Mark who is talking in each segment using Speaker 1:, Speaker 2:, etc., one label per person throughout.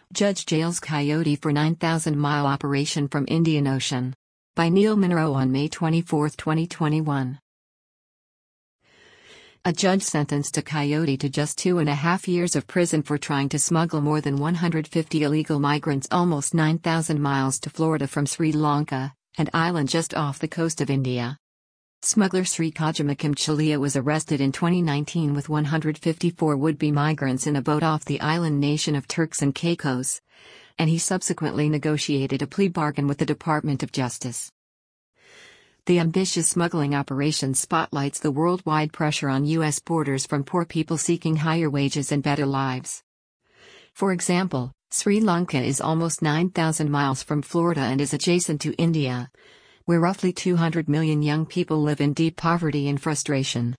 Speaker 1: Judge jails coyote for 9,000-mile operation from Indian Ocean. By Neil Monroe on May 24, 2021. A judge sentenced a coyote to just 2.5 years of prison for trying to smuggle more than 150 illegal migrants almost 9,000 miles to Florida from Sri Lanka, an island just off the coast of India. Smuggler Sri Kajamakim Chalia was arrested in 2019 with 154 would-be migrants in a boat off the island nation of Turks and Caicos, and he subsequently negotiated a plea bargain with the Department of Justice. The ambitious smuggling operation spotlights the worldwide pressure on U.S. borders from poor people seeking higher wages and better lives. For example, Sri Lanka is almost 9,000 miles from Florida and is adjacent to India, where roughly 200 million young people live in deep poverty and frustration.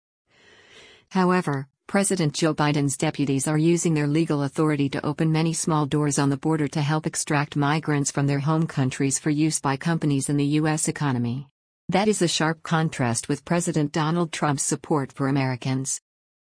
Speaker 1: However, President Joe Biden's deputies are using their legal authority to open many small doors on the border to help extract migrants from their home countries for use by companies in the U.S. economy. That is a sharp contrast with President Donald Trump's support for Americans.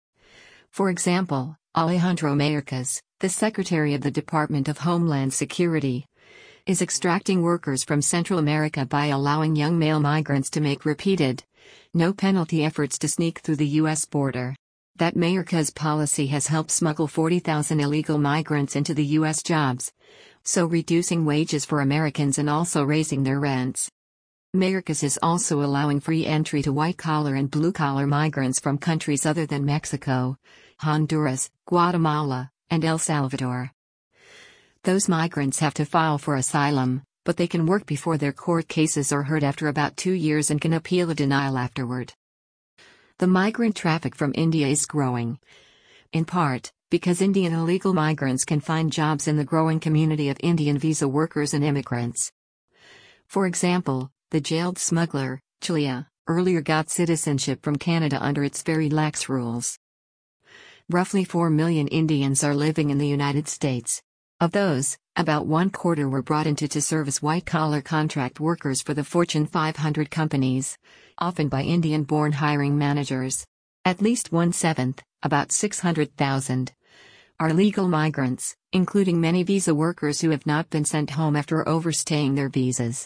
Speaker 1: For example, Alejandro Mayorkas, the Secretary of the Department of Homeland Security, is extracting workers from Central America by allowing young male migrants to make repeated, no-penalty efforts to sneak through the U.S. border. That Mayorkas policy has helped smuggle 40,000 illegal migrants into the U.S. jobs, so reducing wages for Americans and also raising their rents. Mayorkas is also allowing free entry to white-collar and blue-collar migrants from countries other than Mexico, Honduras, Guatemala, and El Salvador. Those migrants have to file for asylum, but they can work before their court cases are heard after about 2 years and can appeal a denial afterward. The migrant traffic from India is growing, in part, because Indian illegal migrants can find jobs in the growing community of Indian visa workers and immigrants. For example, the jailed smuggler, Chalia, earlier got citizenship from Canada under its very lax rules. Roughly 4 million Indians are living in the United States. Of those, about 1/4 were brought into to serve as white-collar contract workers for the Fortune 500 companies, often by Indian-born hiring managers. At least 1/7, about 600,000, are legal migrants, including many visa workers who have not been sent home after overstaying their visas.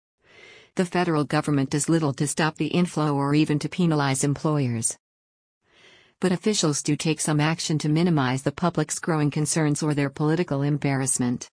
Speaker 1: The federal government does little to stop the inflow or even to penalize employers. But officials do take some action to minimize the public's growing concerns or their political embarrassment.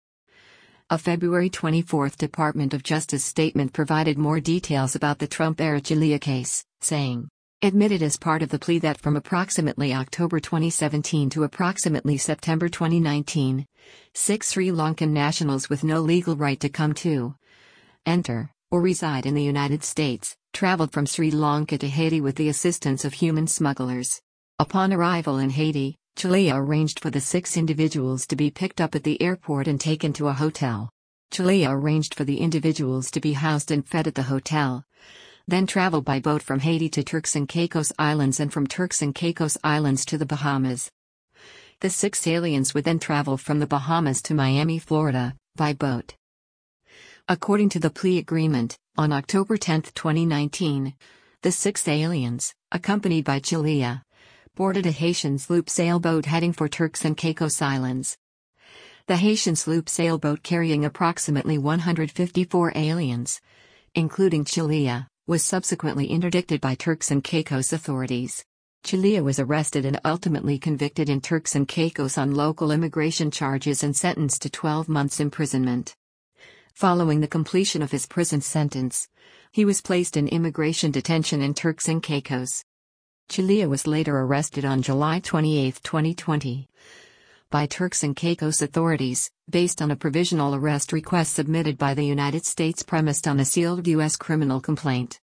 Speaker 1: A February 24 Department of Justice statement provided more details about the Trump-era Chalia case, saying, admitted as part of the plea that from approximately October 2017 to approximately September 2019, 6 Sri Lankan nationals with no legal right to come to, enter, or reside in the United States, traveled from Sri Lanka to Haiti with the assistance of human smugglers. Upon arrival in Haiti, Chalia arranged for the 6 individuals to be picked up at the airport and taken to a hotel. Chalia arranged for the individuals to be housed and fed at the hotel, then traveled by boat from Haiti to Turks and Caicos Islands and from Turks and Caicos Islands to the Bahamas. The 6 aliens would then travel from the Bahamas to Miami, Florida, by boat. According to the plea agreement, on October 10, 2019, the 6 aliens, accompanied by Chalia, boarded a Haitian sloop sailboat heading for Turks and Caicos Islands. The Haitian sloop sailboat carrying approximately 154 aliens, including Chalia, was subsequently interdicted by Turks and Caicos authorities. Chalia was arrested and ultimately convicted in Turks and Caicos on local immigration charges and sentenced to 12 months imprisonment. Following the completion of his prison sentence, he was placed in immigration detention in Turks and Caicos. Chalia was later arrested on July 28, 2020, by Turks and Caicos authorities, based on a provisional arrest request submitted by the United States premised on a sealed U.S. criminal complaint.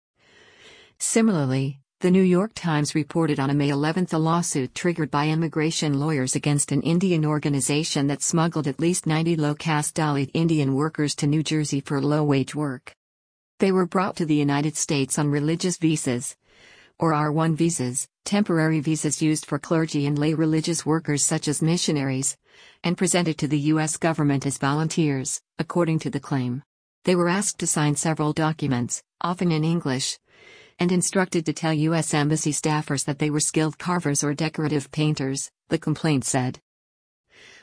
Speaker 1: Similarly, the New York Times reported on May 11 a lawsuit triggered by immigration lawyers against an Indian organization that smuggled at least 90 low-caste Dalit Indian workers to New Jersey for low-wage work. They were brought to the United States on religious visas, or R1 visas, temporary visas used for clergy and lay religious workers such as missionaries, and presented to the U.S. government as volunteers, according to the claim. They were asked to sign several documents, often in English, and instructed to tell U.S. Embassy staffers that they were skilled carvers or decorative painters, the complaint said.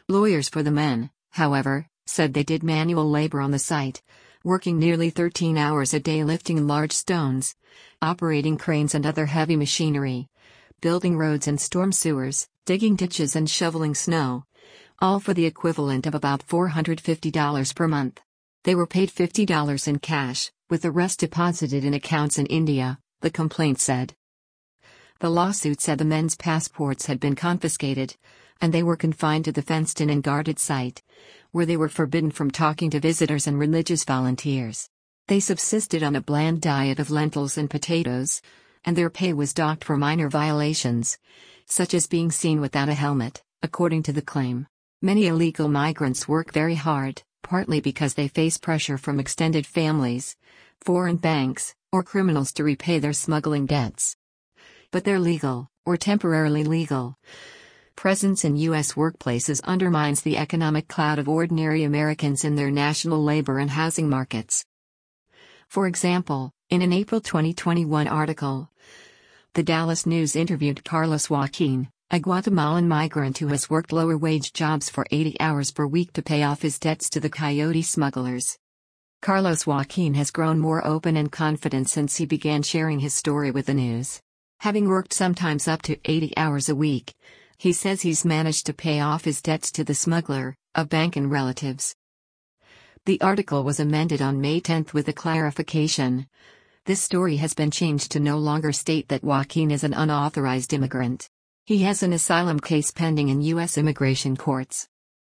Speaker 1: Lawyers for the men, however, said they did manual labor on the site, working nearly 13 hours a day lifting large stones, operating cranes and other heavy machinery, building roads and storm sewers, digging ditches and shoveling snow, all for the equivalent of about $450 per month. They were paid $50 in cash, with the rest deposited in accounts in India, the complaint said. The lawsuit said the men's passports had been confiscated, and they were confined to the fenced-in and guarded site, where they were forbidden from talking to visitors and religious volunteers. They subsisted on a bland diet of lentils and potatoes, and their pay was docked for minor violations, such as being seen without a helmet, according to the claim. Many illegal migrants work very hard, partly because they face pressure from extended families, foreign banks, or criminals to repay their smuggling debts. But their legal, or temporarily legal, presence in U.S. workplaces undermines the economic clout of ordinary Americans in their national labor and housing markets. For example, in an April 2021 article, the Dallas News interviewed Carlos Joaquin, a Guatemalan migrant who has worked lower-wage jobs for 80 hours per week to pay off his debts to the coyote smugglers. Carlos Joaquin has grown more open and confident since he began sharing his story with the news. Having worked sometimes up to 80 hours a week, he says he's managed to pay off his debts to the smuggler, a bank and relatives. The article was amended on May 10 with a clarification. This story has been changed to no longer state that Joaquin is an unauthorized immigrant. He has an asylum case pending in U.S. immigration courts.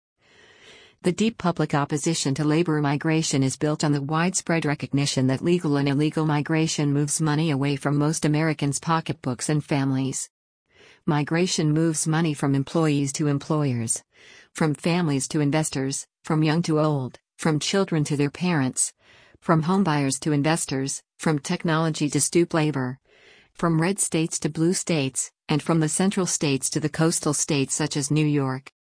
Speaker 1: The deep public opposition to labor migration is built on the widespread recognition that legal and illegal migration moves money away from most Americans' pocketbooks and families. Migration moves money from employees to employers, from families to investors, from young to old, from children to their parents, from homebuyers to investors, from technology to stoop labor, from red states to blue states, and from the central states to the coastal states such as New York.